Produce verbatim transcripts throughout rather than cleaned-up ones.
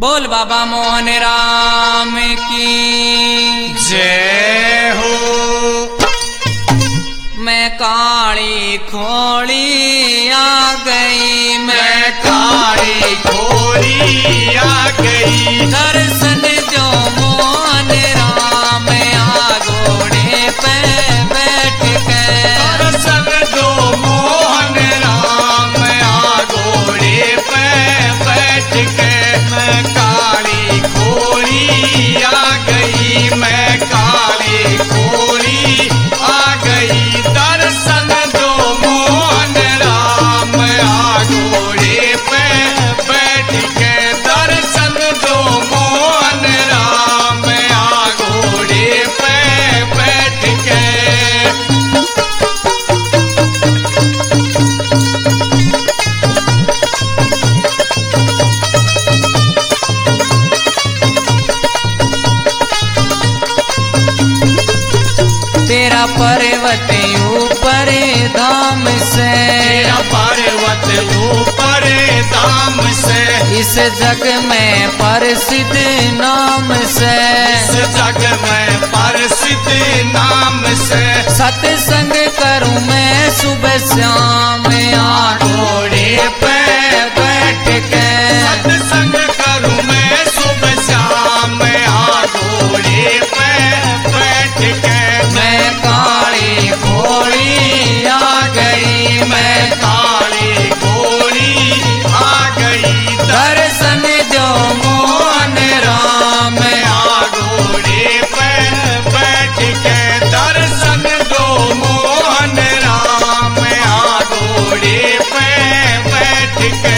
बोल बाबा मोहन राम की जय हो। मैं काली खोली आ गई, मैं काली खोली आ गई, दर्शन जो मोहन राम आ घोड़े पे बैठ के, दर्शन जो मोहन राम आ घोड़े पे बैठ के। मैं काली खोली आ गई, मैं काली खोली आ गई, दर्शन जो मोहन राम आ घोड़े पे बैठ के, दर्शन जो मोहन राम आ घोड़े पे बैठ के। तेरा पर्वत ऊपर धाम से, तेरा पर्वत ऊपर धाम से, इस जग में प्रसिद्ध नाम से, इस जग में प्रसिद्ध नाम से। सत्संग करूं मैं सुबह शाम आ घोड़े पे बैठ के, सत्संग करूं मैं सुबह शाम आ घोड़े पे बैठ के। मैं काली घोड़ी आ गई, मैं काली घोड़ी आ गई, दर्शन जो मोहन राम आ घोड़े पे बैठ के, दर्शन दो मोहन राम आ घोड़े पे बैठ के।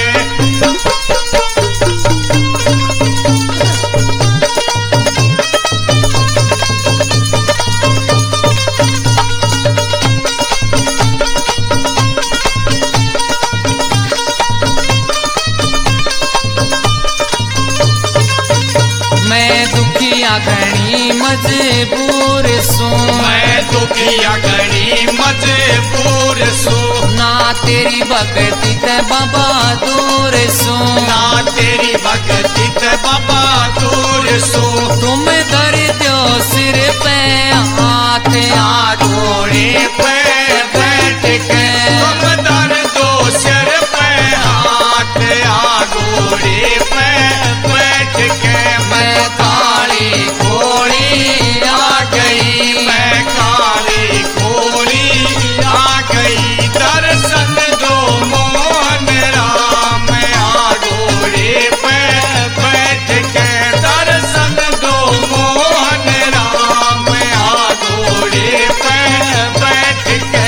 मैं दुखिया घनी मजबूर सू, मैं दुखिया घनी मजबूर सू, ना तेरी भक्ति ते बाबा दूर सू, ना तेरी भक्ति ते बाबा दूर सू। तुम धर दो सिर पे हाथ आ घोड़े पे बैठ के, तुम धर दो सिर पे हाथ आ घोड़े पे बैठ के। मैं काली घोड़ी आ गई, मैं काली घोड़ी आ गई, दर्शन दो मोहन राम आ घोड़े पे बैठ के, दर्शन दो मोहन राम आ घोड़े पे बैठ के।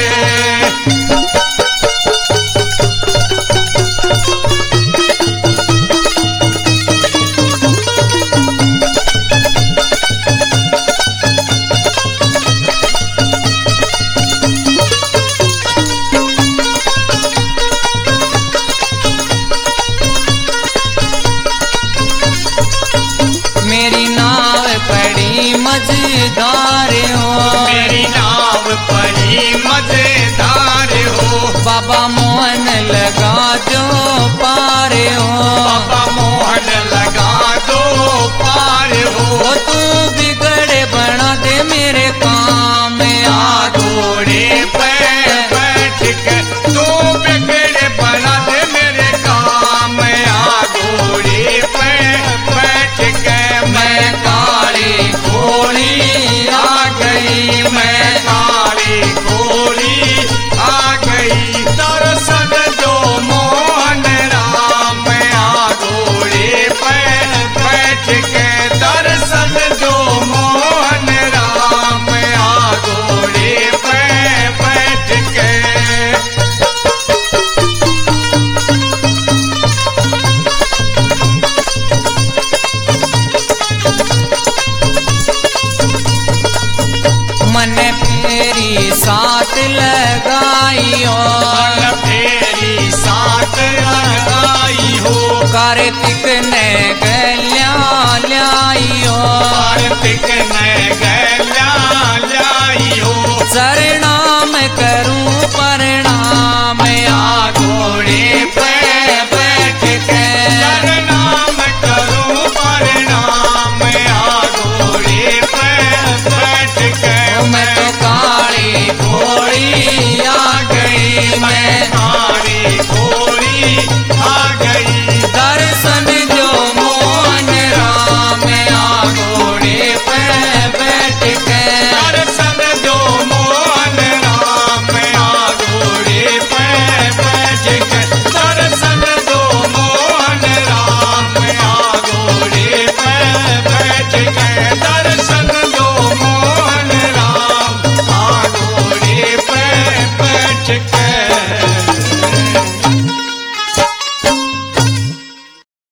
मेरी नाव पड़ी मजेदार हो, मेरी नाव बड़ी मजेदार हो, बाबा मोहन लगा जो पार हो, बाबा मोहन लगा दो पार हो। वो तू बिगड़े बना दे मेरे काम आ घोड़े पे बैठ के, तू बिगड़े बना दे मेरे काम आ घोड़े पे बैठ के। मैं काली घोड़ी आ गई, मैं काली घोड़ी आ गई, दर्शन जो मोहन राम आ घोड़े पे बैठ के, दर्शन जो मोहन राम आ घोड़े पे बैठ के। मन फेरी साथ लगाइयो, मन फेरी साथ लगाई हो, कार्तिक ने गल्या ल्याइयो, कार्तिक ने गैला लाई हो, शरणा